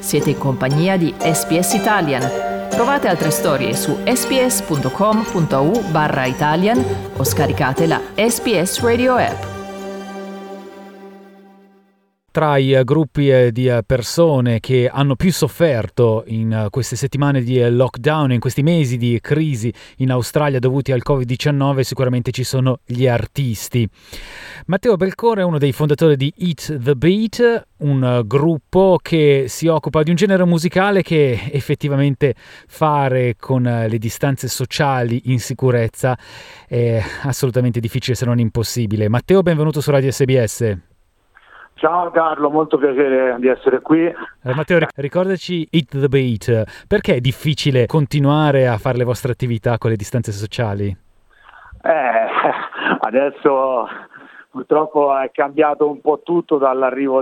Siete in compagnia di SBS Italian. Trovate altre storie su sbs.com.au/Italian o scaricate la SBS Radio app. Tra i gruppi di persone che hanno più sofferto in queste settimane di lockdown, in questi mesi di crisi in Australia dovuti al Covid-19, sicuramente ci sono gli artisti. Matteo Belcore è uno dei fondatori di Eat the Beat, un gruppo che si occupa di un genere musicale che effettivamente fare con le distanze sociali in sicurezza è assolutamente difficile se non impossibile. Matteo, benvenuto su Radio SBS. Ciao Carlo, molto piacere di essere qui. Matteo, ricordaci Eat the Beat, perché è difficile continuare a fare le vostre attività con le distanze sociali? Adesso purtroppo è cambiato un po' tutto dall'arrivo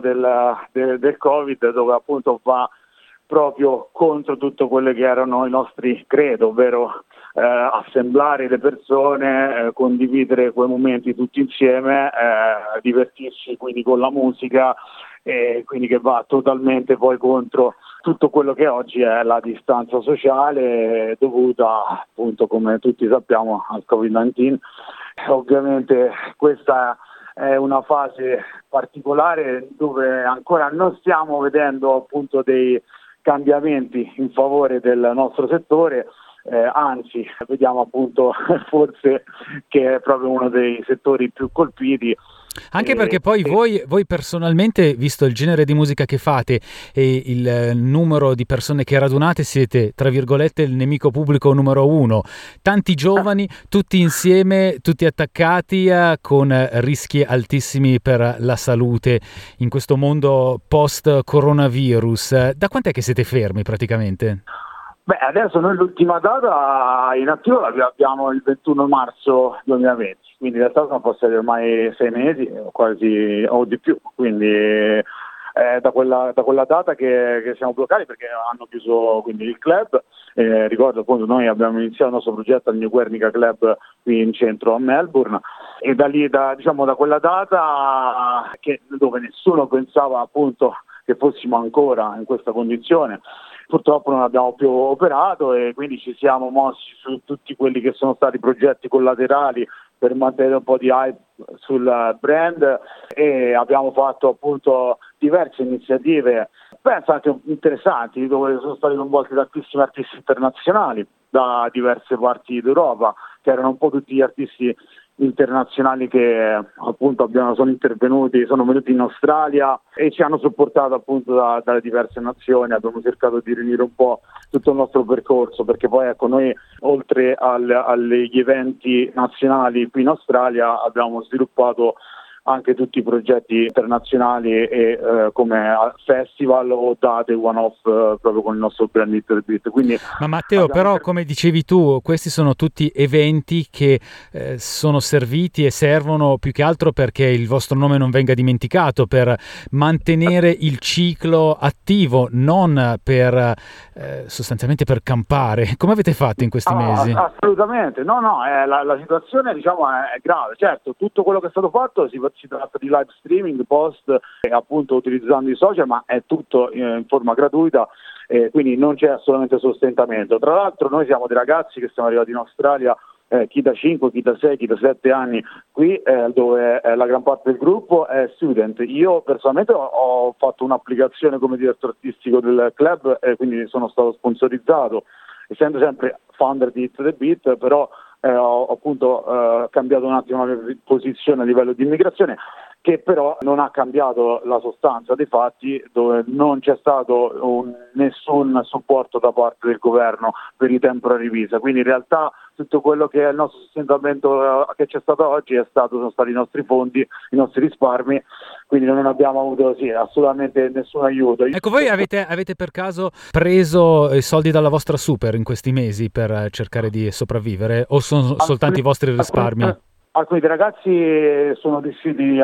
del Covid, dove appunto va proprio contro tutto quello che erano i nostri credo, ovvero assemblare le persone, condividere quei momenti tutti insieme, divertirsi quindi con la musica, e quindi che va totalmente poi contro tutto quello che oggi è la distanza sociale dovuta appunto, come tutti sappiamo, al Covid-19. Ovviamente questa è una fase particolare dove ancora non stiamo vedendo appunto dei cambiamenti in favore del nostro settore. Anzi, vediamo appunto forse che è proprio uno dei settori più colpiti. Anche perché poi voi personalmente, visto il genere di musica che fate e il numero di persone che radunate, siete, tra virgolette, il nemico pubblico numero uno. Tanti giovani, tutti insieme, tutti attaccati, con rischi altissimi per la salute in questo mondo post-coronavirus. Da quant'è che siete fermi praticamente? Beh, adesso noi l'ultima data in attivo abbiamo il 21 marzo 2020, quindi in realtà sono passati ormai 6 mesi, quasi o di più, quindi da quella data che siamo bloccati perché hanno chiuso quindi il club. Ricordo appunto noi abbiamo iniziato il nostro progetto al New Guernica Club qui in centro a Melbourne, e da lì da quella data dove nessuno pensava appunto che fossimo ancora in questa condizione. Purtroppo non abbiamo più operato e quindi ci siamo mossi su tutti quelli che sono stati progetti collaterali per mantenere un po' di hype sul brand, e abbiamo fatto appunto diverse iniziative, penso anche interessanti, dove sono stati coinvolti tantissimi artisti internazionali da diverse parti d'Europa, che erano un po' tutti gli artisti internazionali che appunto sono venuti in Australia e ci hanno supportato appunto dalle diverse nazioni. Abbiamo cercato di riunire un po' tutto il nostro percorso, perché poi ecco, noi oltre agli eventi nazionali qui in Australia abbiamo sviluppato anche tutti i progetti internazionali e come festival o date one-off proprio con il nostro brand Eat the Beat. Quindi, ma Matteo, però come dicevi tu, questi sono tutti eventi che sono serviti e servono più che altro perché il vostro nome non venga dimenticato, per mantenere il ciclo attivo, non per sostanzialmente per campare. Come avete fatto in questi mesi? Assolutamente, la situazione diciamo è grave. Certo, tutto quello che è stato fatto si tratta di live streaming, post appunto utilizzando i social, ma è tutto in forma gratuita, quindi non c'è assolutamente sostentamento. Tra l'altro noi siamo dei ragazzi che siamo arrivati in Australia, chi da 5, chi da 6, chi da 7 anni qui, dove la gran parte del gruppo è student. Io personalmente ho fatto un'applicazione come direttore artistico del club, quindi sono stato sponsorizzato, essendo sempre founder di Eat the Beat, però ho appunto cambiato un attimo la mia posizione a livello di immigrazione, che però non ha cambiato la sostanza dei fatti, dove non c'è stato nessun supporto da parte del governo per i temporary visa. Quindi in realtà tutto quello che è il nostro sostentamento che c'è stato oggi sono stati i nostri fondi, i nostri risparmi, quindi non abbiamo avuto assolutamente nessun aiuto. Ecco, voi avete per caso preso i soldi dalla vostra super in questi mesi per cercare di sopravvivere, o sono soltanto i vostri risparmi? Alcuni dei ragazzi sono riusciti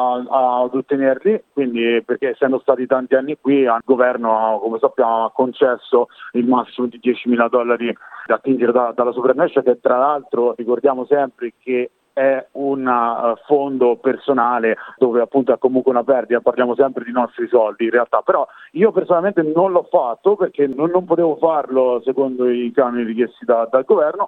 ad ottenerli, quindi perché essendo stati tanti anni qui, il governo, come sappiamo, ha concesso il massimo di $10,000 da attingere dalla Super Nash, che tra l'altro ricordiamo sempre che è un fondo personale dove appunto è comunque una perdita, parliamo sempre di nostri soldi in realtà, però io personalmente non l'ho fatto perché non potevo farlo secondo i canoni richiesti dal governo,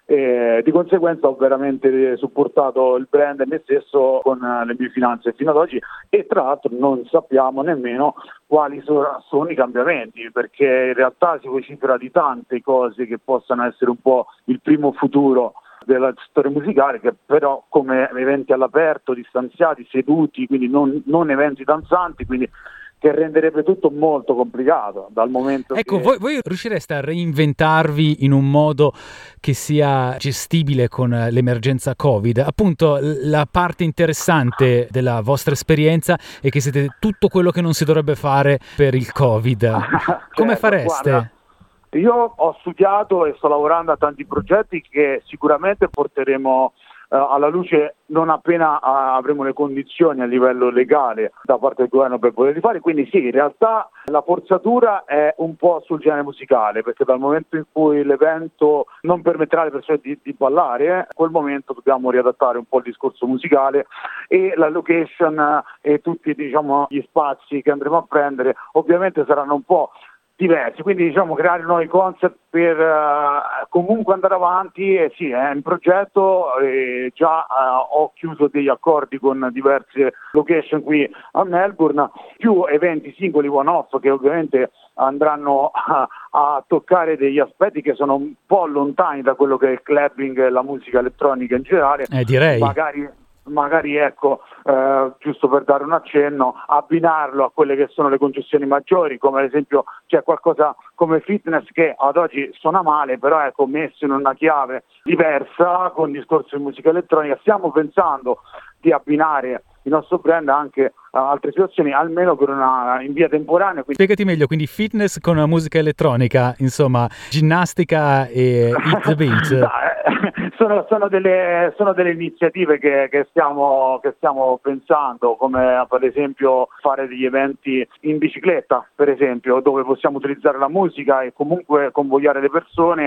e di conseguenza ho veramente supportato il brand e me stesso con le mie finanze fino ad oggi, e tra l'altro non sappiamo nemmeno quali sono i cambiamenti, perché in realtà si vocifera di tante cose che possano essere un po' il primo futuro della storia musicale, che però come eventi all'aperto, distanziati, seduti, quindi non eventi danzanti, quindi che renderebbe tutto molto complicato dal momento Ecco, che... voi riuscireste a reinventarvi in un modo che sia gestibile con l'emergenza Covid? Appunto, la parte interessante della vostra esperienza è che siete tutto quello che non si dovrebbe fare per il Covid. Come Certo, fareste? guarda, io ho studiato e sto lavorando a tanti progetti che sicuramente porteremo alla luce non appena avremo le condizioni a livello legale da parte del governo per poterli fare, quindi sì, in realtà la forzatura è un po' sul genere musicale, perché dal momento in cui l'evento non permetterà alle persone di ballare, a quel momento dobbiamo riadattare un po' il discorso musicale, e la location e tutti, diciamo, gli spazi che andremo a prendere ovviamente saranno un po' diversi, quindi diciamo creare nuovi concept per comunque andare avanti. E sì, è un progetto, già ho chiuso degli accordi con diverse location qui a Melbourne, più eventi singoli one-off che ovviamente andranno a toccare degli aspetti che sono un po' lontani da quello che è il clubbing e la musica elettronica in generale. Direi. Magari ecco, giusto per dare un accenno, abbinarlo a quelle che sono le concessioni maggiori, come ad esempio c'è qualcosa come fitness che ad oggi suona male, però ecco, messo in una chiave diversa con discorso di musica elettronica. Stiamo pensando di abbinare il nostro brand anche a altre situazioni, almeno in via temporanea. Spiegati meglio, quindi fitness con la musica elettronica, insomma, ginnastica e hit the beat. Sono delle iniziative che stiamo pensando, come per esempio fare degli eventi in bicicletta, per esempio, dove possiamo utilizzare la musica e comunque convogliare le persone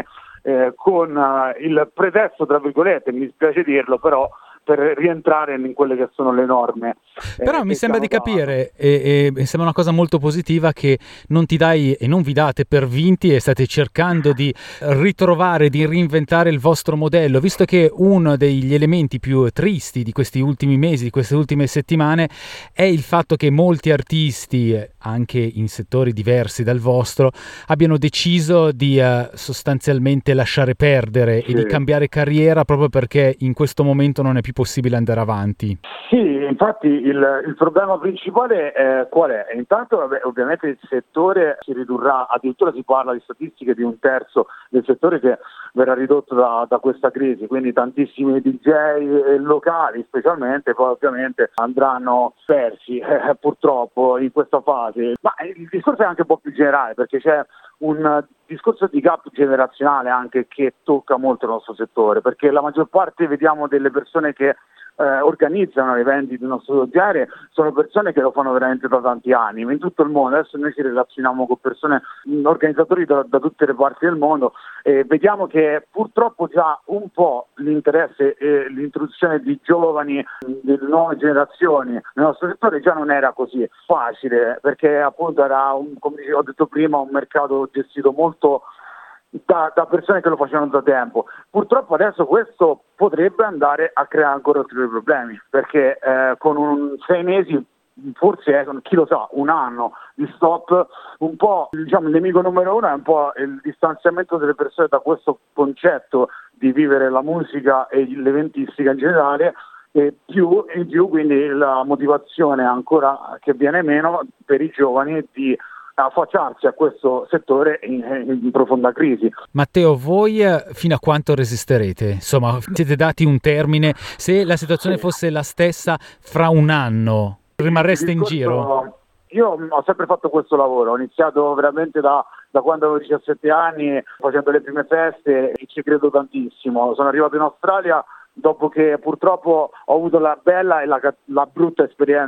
con il pretesto, tra virgolette, mi dispiace dirlo, però per rientrare in quelle che sono le norme. Però mi sembra di capire, e mi sembra una cosa molto positiva, che non ti dai e non vi date per vinti e state cercando di ritrovare, di reinventare il vostro modello, visto che uno degli elementi più tristi di questi ultimi mesi, di queste ultime settimane, è il fatto che molti artisti, anche in settori diversi dal vostro, abbiano deciso di sostanzialmente lasciare perdere e di cambiare carriera proprio perché in questo momento non è più possibile andare avanti. Sì, infatti il problema principale qual è? Intanto ovviamente il settore si ridurrà, addirittura si parla di statistiche di 1/3 del settore che verrà ridotto da questa crisi, quindi tantissimi DJ locali specialmente poi ovviamente andranno persi purtroppo in questa fase. Ma il discorso è anche un po' più generale, perché c'è un discorso di gap generazionale anche che tocca molto il nostro settore, perché la maggior parte vediamo delle persone che organizzano eventi del nostro genere sono persone che lo fanno veramente da tanti anni in tutto il mondo. Adesso noi ci relazioniamo con persone, organizzatori da tutte le parti del mondo, e vediamo che purtroppo già un po' l'interesse e l'introduzione di giovani, delle nuove generazioni nel nostro settore già non era così facile, perché appunto era come ho detto prima, un mercato gestito molto da persone che lo facevano da tempo. Purtroppo adesso questo potrebbe andare a creare ancora ulteriori problemi, perché con 6 mesi, forse chi lo sa, un anno di stop, un po' diciamo il nemico numero uno è un po' il distanziamento delle persone da questo concetto di vivere la musica e l'eventistica in generale, e in più quindi la motivazione ancora che viene meno per i giovani di affacciarsi a questo settore in profonda crisi. Matteo, voi fino a quanto resisterete? Insomma, siete dati un termine? Se la situazione fosse la stessa fra un anno, rimarreste in giro? Io ho sempre fatto questo lavoro, ho iniziato veramente da quando avevo 17 anni, facendo le prime feste, e ci credo tantissimo. Sono arrivato in Australia dopo che purtroppo ho avuto la bella e la brutta esperienza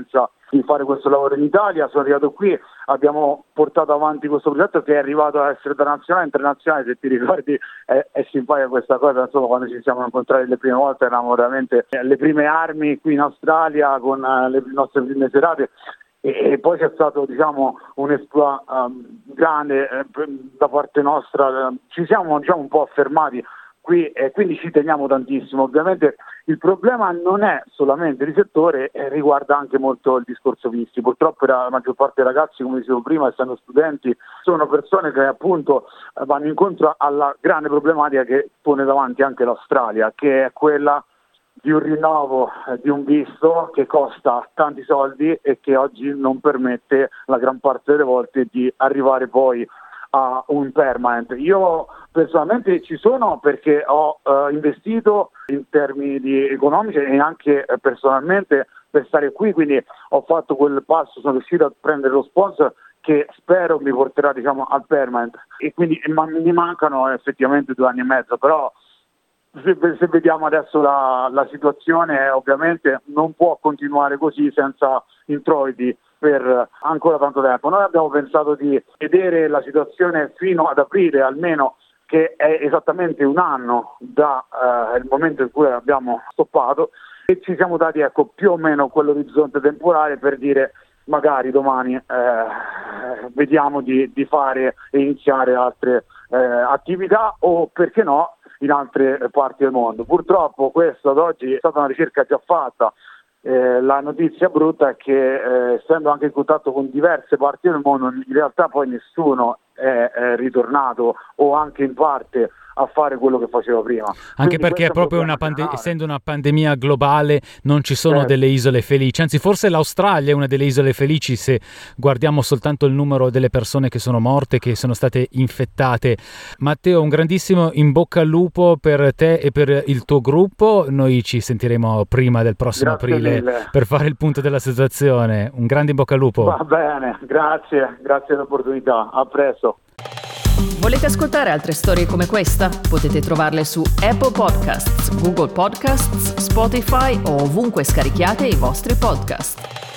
di fare questo lavoro in Italia. Sono arrivato qui, abbiamo portato avanti questo progetto che è arrivato a essere da nazionale a internazionale. Se ti ricordi è simpatica questa cosa, insomma, quando ci siamo incontrati le prime volte eravamo veramente le prime armi qui in Australia con le nostre prime serate. E poi c'è stato, diciamo, un esploit grande da parte nostra. Ci siamo, diciamo, un po' affermati qui e quindi ci teniamo tantissimo. Ovviamente il problema non è solamente di settore, riguarda anche molto il discorso visti. Purtroppo la maggior parte dei ragazzi, come dicevo prima, essendo studenti, sono persone che appunto vanno incontro alla grande problematica che pone davanti anche l'Australia, che è quella di un rinnovo di un visto che costa tanti soldi e che oggi non permette la gran parte delle volte di arrivare poi a un permanent. Io personalmente ci sono perché ho investito in termini di economici e anche personalmente per stare qui, quindi ho fatto quel passo, sono riuscito a prendere lo sponsor che spero mi porterà, diciamo, al permanent, e quindi mi mancano effettivamente 2 anni e mezzo, però se vediamo adesso la situazione, ovviamente non può continuare così senza introiti per ancora tanto tempo. Noi abbiamo pensato di vedere la situazione fino ad aprile almeno, che è esattamente 1 anno da il momento in cui abbiamo stoppato, e ci siamo dati, ecco, più o meno quell'orizzonte temporale per dire magari domani vediamo di fare e iniziare altre attività, o perché no in altre parti del mondo. Purtroppo questo ad oggi è stata una ricerca già fatta. La notizia brutta è che essendo anche in contatto con diverse parti del mondo, in realtà poi nessuno è ritornato o anche in parte a fare quello che faceva prima. Anche perché è proprio essendo una pandemia globale non ci sono delle isole felici, anzi forse l'Australia è una delle isole felici se guardiamo soltanto il numero delle persone che sono morte, che sono state infettate. Matteo, un grandissimo in bocca al lupo per te e per il tuo gruppo. Noi ci sentiremo prima del prossimo aprile per fare il punto della situazione. Un grande in bocca al lupo. Va bene, grazie dell'opportunità, a presto. Volete ascoltare altre storie come questa? Potete trovarle su Apple Podcasts, Google Podcasts, Spotify o ovunque scarichiate i vostri podcast.